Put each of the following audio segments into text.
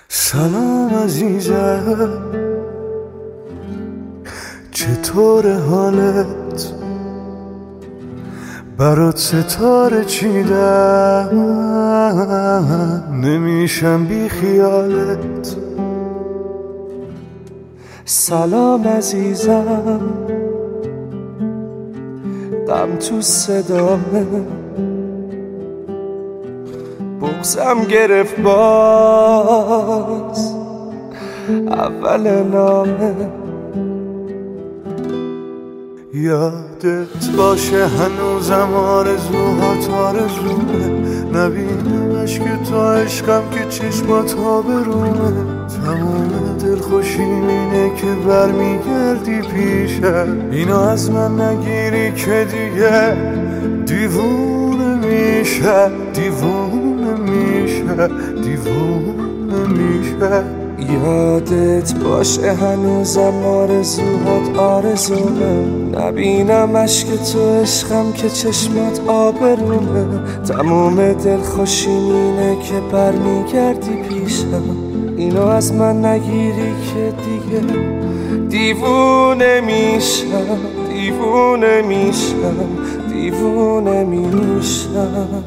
سلام عزیزم، چطور حالت؟ برات ستاره چیدم، نمیشم بی خیالت. سلام عزیزم، غم تو صدامه، بغضم گرفت باز اول نامه. یادت باشه هنوزم آرزوهات آرزومه، نبینمش که تو عشقم که چشمات آبرومه. تمام دلخوشیم اینه که برمیگردی پیشم، اینو از من نگیری که دیگه دیوونه میشه، دیوونه میشه، دیوونه میشه. یادت باشه هنوزم آرزوهات آرزومه، نبینمش که تو عشقم که چشمات آبرومه. تموم دلخوشیم اینه که برمیگردی پیشم، اینو از من نگیری که دیگه دیوونه میشم، دیوونه میشم، دیوونه میشم.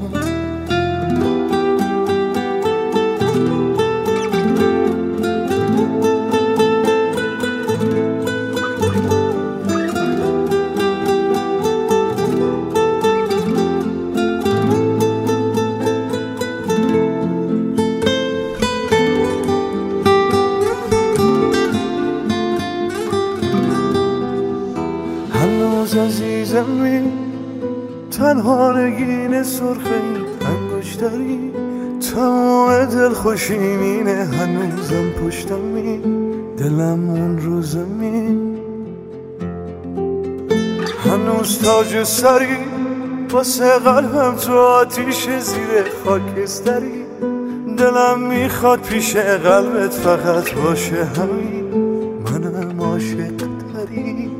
هنوز عزیزمی، تنها نگین سرخه انگشتری، تمام دلخوشیمینه هنوزم پشتمی، دلم اون رو زمین. هنوز تاج سری واسه قلبم تو آتیش زیر خاکستری، دلم میخواد پیش قلبت فقط باشه همین، منم عاشق تری.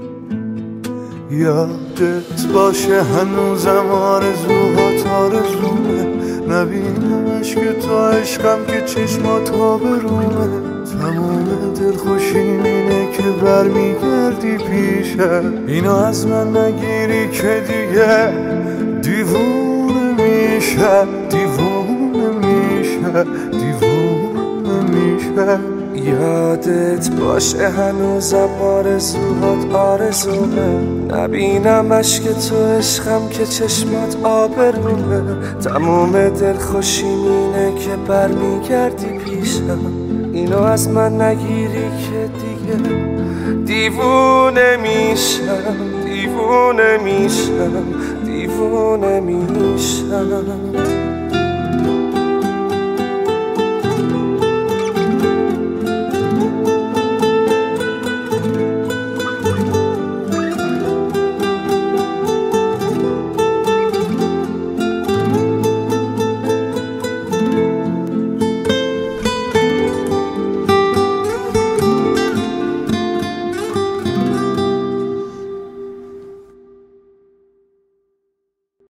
یادت باشه هنوزم آرزوهات آرزومه، نبینمش که تو عشقم که چشمات آبرومه. تمام دلخوشیم اینه که برمیگردی پیشم، اینو از من نگیری که دیگه دیوونه میشه، دیوونه میشه، دیوونه میشه. یادت باشه هنوزم آرزوهات آرزومه، نبینمش که تو عشقم که چشمات آبرومه. تموم دلخوشیم اینه که برمیگردی پیشم، اینو از من نگیری که دیگه دیوونه میشم، دیوونه میشم، دیوونه میشم.